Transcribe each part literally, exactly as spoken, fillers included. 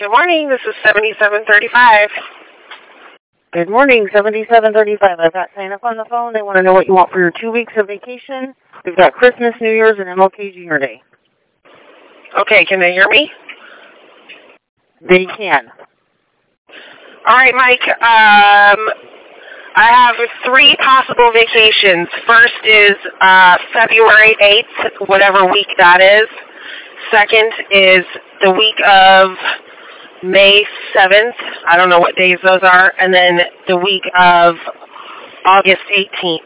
Good morning. This is seventy-seven thirty-five. Good morning, seventy-seven thirty-five. I've got sign up on the phone. They want to know what you want for your two weeks of vacation. We've got Christmas, New Year's, and M L K Junior Day. Okay, can they hear me? They can. All right, Mike. Um, I have three possible vacations. First is uh, February eighth, whatever week that is. Second is the week of May seventh. I don't know what days those are. And then the week of August eighteenth.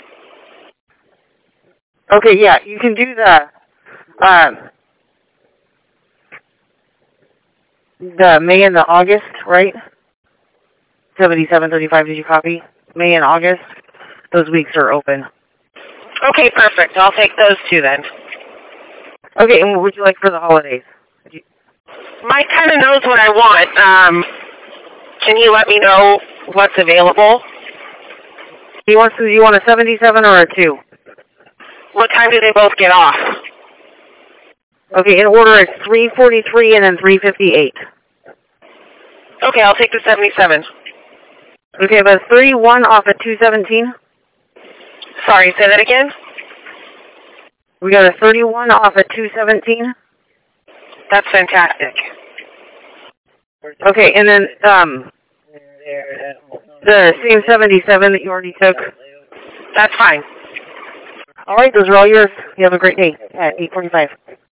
Okay, yeah, you can do the um, the May and the August, right? seventy-seven thirty-five, did you copy? May and August, those weeks are open. Okay, perfect. I'll take those two then. Okay, and what would you like for the holidays? You... Mike kind of knows what I want. Um, can you let me know what's available? He wants to, you want a seventy-seven or a two? What time do they both get off? Okay, in order it's three forty-three and then three fifty-eight. Okay, I'll take the seventy-seven. Okay, but thirty-one off at two seventeen. Sorry, say that again? We got a thirty-one off at two seventeen. That's fantastic. Okay, and then um, the same seventy-seven that you already took. That's fine. All right, those are all yours. You have a great day at eight forty-five.